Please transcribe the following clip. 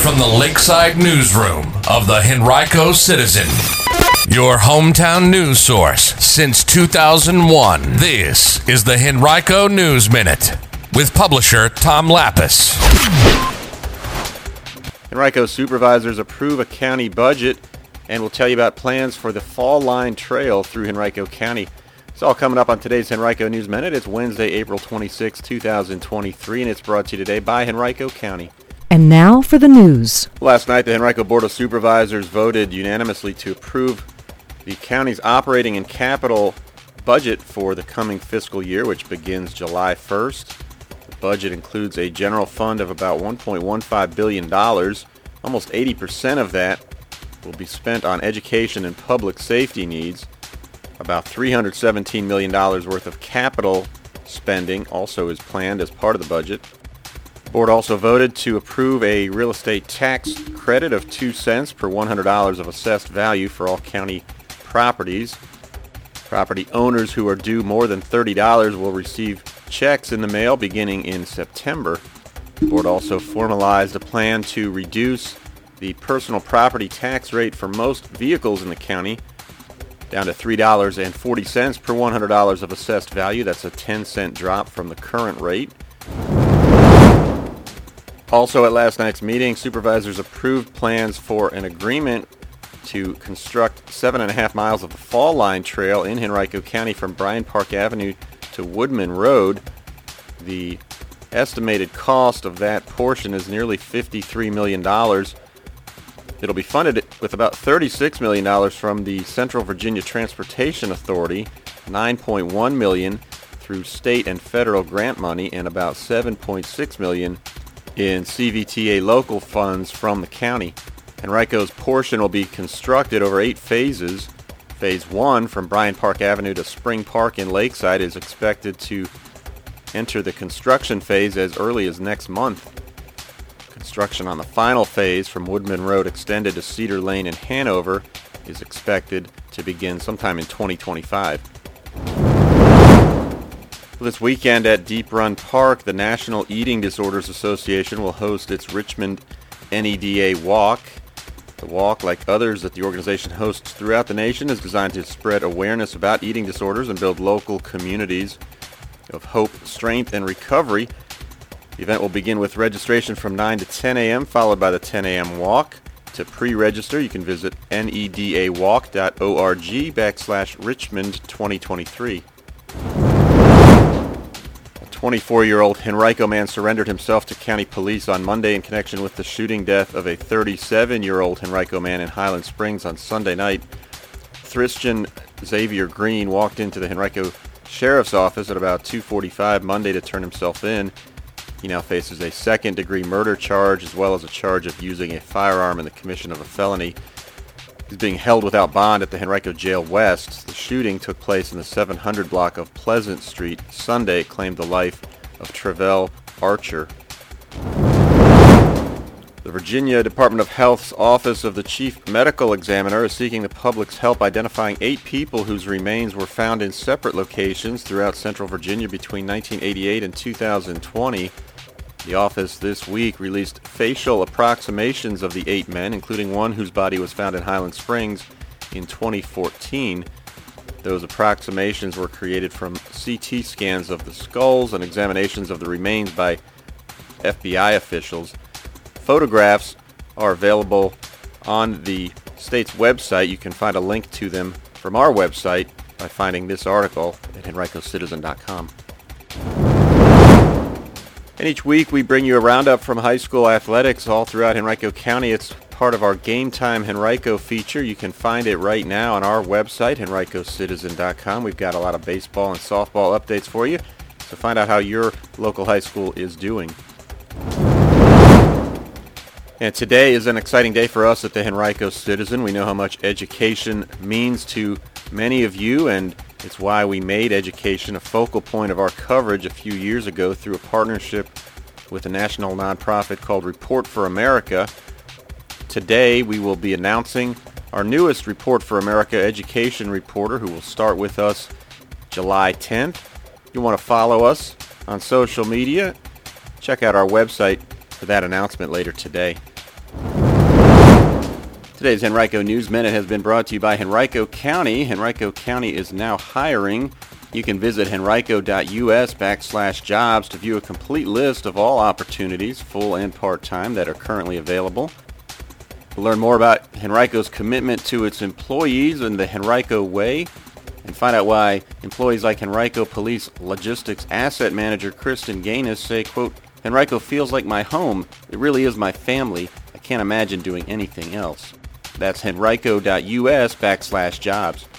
from the Lakeside Newsroom of the Henrico Citizen, your hometown news source since 2001. This is the Henrico News Minute with publisher Tom Lapis. Henrico supervisors approve a county budget, and we'll tell you about plans for the Fall Line Trail through Henrico County. It's all coming up on today's Henrico News Minute. It's Wednesday, April 26, 2023, and it's brought to you today by Henrico County. And now for the news. Last night, the Henrico Board of Supervisors voted unanimously to approve the county's operating and capital budget for the coming fiscal year, which begins July 1st. The budget includes a general fund of about $1.15 billion. Almost 80% of that will be spent on education and public safety needs. About $317 million worth of capital spending also is planned as part of the budget. The board also voted to approve a real estate tax credit of 2 cents per $100 of assessed value for all county properties. Property owners who are due more than $30 will receive checks in the mail beginning in September. The board also formalized a plan to reduce the personal property tax rate for most vehicles in the county down to $3.40 per $100 of assessed value. That's a 10-cent drop from the current rate. Also at last night's meeting, supervisors approved plans for an agreement to construct 7.5 miles of the Fall Line Trail in Henrico County from Bryant Park Avenue to Woodman Road. The estimated cost of that portion is nearly $53 million. It'll be funded with about $36 million from the Central Virginia Transportation Authority, $9.1 million through state and federal grant money, and about $7.6 million in CVTA local funds from the county. Henrico's portion will be constructed over 8 phases. Phase 1 from Bryant Park Avenue to Spring Park in Lakeside is expected to enter the construction phase as early as next month. Construction on the final phase from Woodman Road extended to Cedar Lane in Hanover is expected to begin sometime in 2025. This weekend at Deep Run Park, the National Eating Disorders Association will host its Richmond NEDA Walk. The walk, like others that the organization hosts throughout the nation, is designed to spread awareness about eating disorders and build local communities of hope, strength, and recovery. The event will begin with registration from 9 to 10 a.m., followed by the 10 a.m. walk. To pre-register, you can visit nedawalk.org/Richmond2023. A 24-year-old Henrico man surrendered himself to county police on Monday in connection with the shooting death of a 37-year-old Henrico man in Highland Springs on Sunday night. Christian Xavier Green walked into the Henrico Sheriff's Office at about 2:45 Monday to turn himself in. He now faces a second-degree murder charge as well as a charge of using a firearm in the commission of a felony. He's being held without bond at the Henrico Jail West. The shooting took place in the 700 block of Pleasant Street. Sunday it claimed the life of Travell Archer. The Virginia Department of Health's Office of the Chief Medical Examiner is seeking the public's help identifying 8 people whose remains were found in separate locations throughout central Virginia between 1988 and 2020. The office this week released facial approximations of the 8 men, including one whose body was found in Highland Springs in 2014. Those approximations were created from CT scans of the skulls and examinations of the remains by FBI officials. Photographs are available on the state's website. You can find a link to them from our website by finding this article at henricocitizen.com. And each week we bring you a roundup from high school athletics all throughout Henrico County. It's part of our Game Time Henrico feature. You can find it right now on our website, henricocitizen.com. We've got a lot of baseball and softball updates for you, so find out how your local high school is doing. And today is an exciting day for us at the Henrico Citizen. We know how much education means to many of you, and it's why we made education a focal point of our coverage a few years ago through a partnership with a national nonprofit called Report for America. Today we will be announcing our newest Report for America education reporter, who will start with us July 10th. You want to follow us on social media? Check out our website for that announcement later today. Today's Henrico News Minute has been brought to you by Henrico County. Henrico County is now hiring. You can visit henrico.us/jobs to view a complete list of all opportunities, full and part-time, that are currently available. To learn more about Henrico's commitment to its employees and the Henrico Way, and find out why employees like Henrico Police Logistics Asset Manager Kristen Gaines say, quote, "Henrico feels like my home. It really is my family. I can't imagine doing anything else." That's henrico.us/jobs.